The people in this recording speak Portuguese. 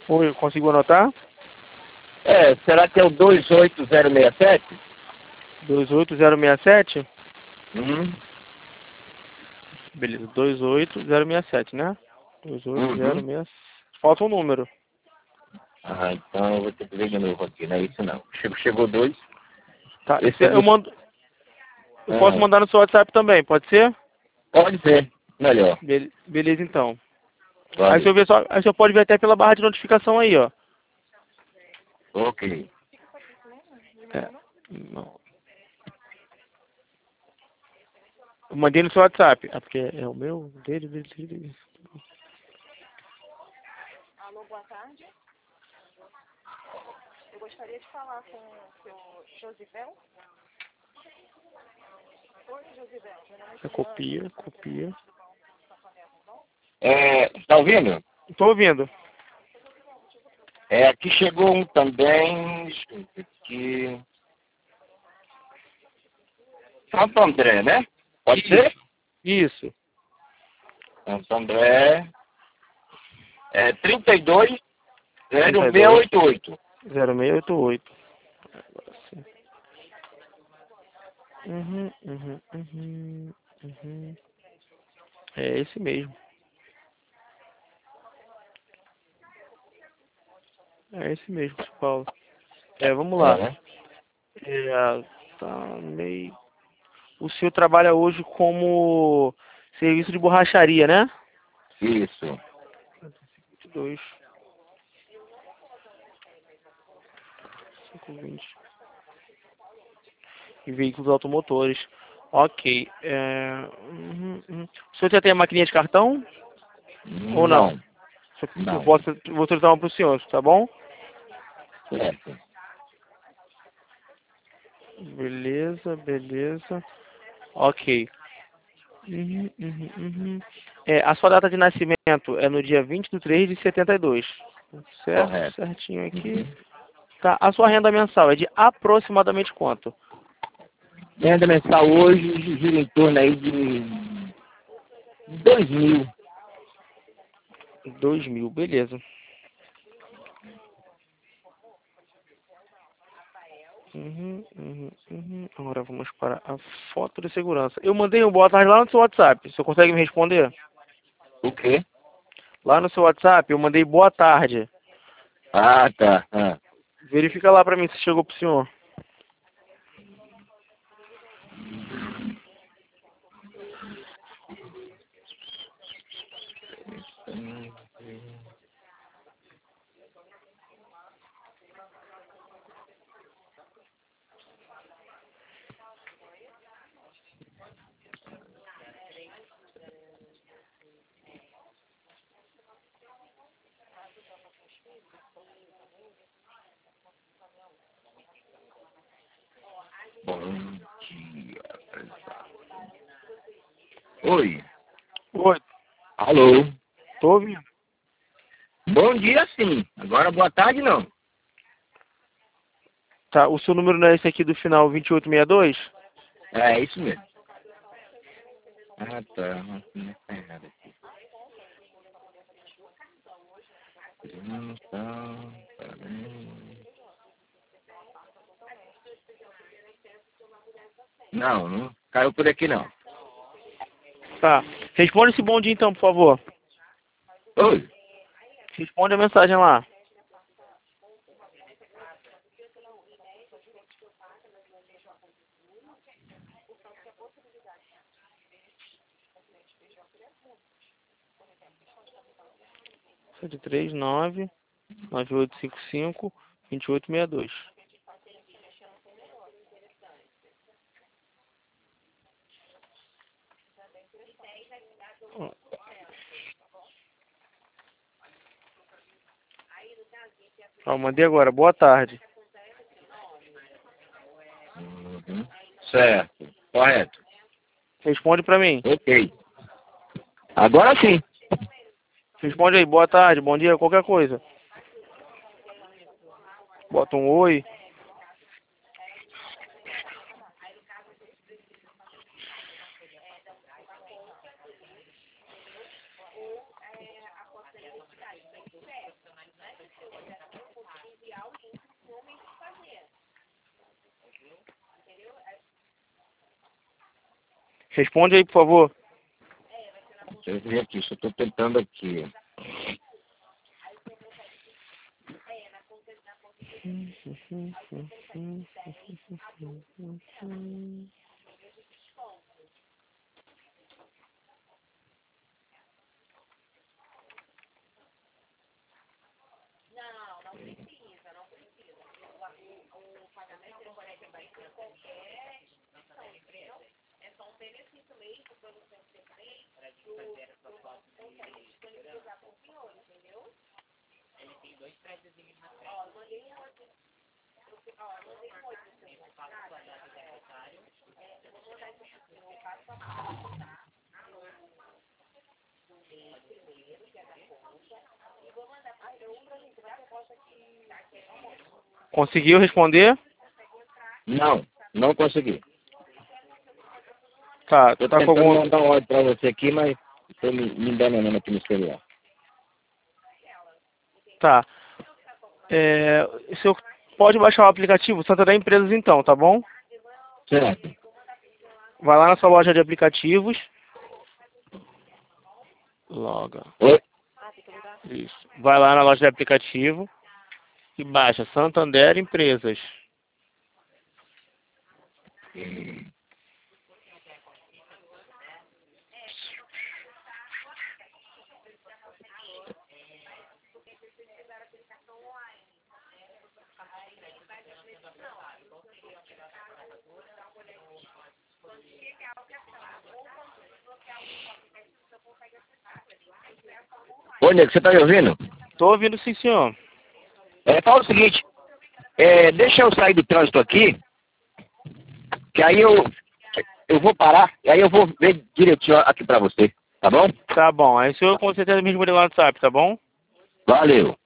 Oi, conseguiu anotar? Será que é o 28067? 28067? Uhum. Beleza, 28067, né? Uhum. 28067. Falta um número. Então eu vou ter que ver de novo aqui, não é isso não. Chegou dois. Tá, Esse é eu dos... mando. Eu posso mandar no seu WhatsApp também, pode ser? Pode ser, melhor. Beleza, então. Aí Valeu. aí o senhor pode ver até pela barra de notificação aí, ó. Ok. É, não. Eu mandei no seu WhatsApp. Ah, porque é o meu, dele. Alô, boa tarde. Eu gostaria de falar com o seu Josivel. Oi, Josivel. Meu nome é Copia. Tá ouvindo? Tô ouvindo. Aqui chegou um também. Deixa eu ver aqui. Santo André, né? Pode ser? Isso. Santo André. 32 32 0688. 0688. Agora sim. Uhum. É esse mesmo. É esse mesmo, Paulo. Vamos lá. Né? Tá meio... O senhor trabalha hoje como serviço de borracharia, né? Isso. 2, 520. E veículos automotores. Ok. O senhor já tem a maquininha de cartão? Ou não? Não. Eu Não. vou soltar uma para o senhor, tá bom? Certo. Beleza. Ok. Uhum. A sua data de nascimento é no dia 20/3/72. Certo? Correto. Certinho aqui. Uhum. Tá. A sua renda mensal é de aproximadamente quanto? Renda mensal hoje gira em torno aí de 2.000. 2.000, beleza. Agora vamos para a foto de segurança. Eu mandei um boa tarde lá no seu WhatsApp. O senhor consegue me responder? O quê? Lá no seu WhatsApp eu mandei boa tarde. Ah, tá. Verifica lá pra mim se chegou pro senhor. Bom dia, prezado. Oi. Oi, Alô. tô ouvindo. Bom dia, sim. Agora boa tarde, não. Tá, o seu número não é esse aqui do final 2862? É isso mesmo. Ah, tá. Não tá errado aqui. Não caiu por aqui, não. Tá. Responde esse bom dia então, por favor. Oi. Responde a mensagem lá. Sete três nove 9855 2862. Ó, mandei agora. Boa tarde. Uhum. Certo. Correto. Responde pra mim. Ok. Agora sim. Responde aí. Boa tarde, bom dia, qualquer coisa. Bota um oi. Responde aí, por favor. Deixa eu ver aqui, só estou tentando aqui. Conseguiu responder? Não, não consegui. Tá, Estou tá com tentando algum... mandar um áudio para você aqui, mas estou me enganando aqui no celular. Tá. O senhor pode baixar o aplicativo Santander Empresas então, tá bom? Certo. Vai lá na sua loja de aplicativos. Loga. Oi? Isso. Vai lá na loja de aplicativo e baixa Santander Empresas. Ô, nego, você tá me ouvindo? Tô ouvindo sim, senhor. Fala o seguinte, deixa eu sair do trânsito aqui, que aí eu vou parar, e aí eu vou ver direitinho aqui pra você, tá bom? Tá bom. Aí o senhor com certeza me responde lá no WhatsApp, tá bom? Valeu.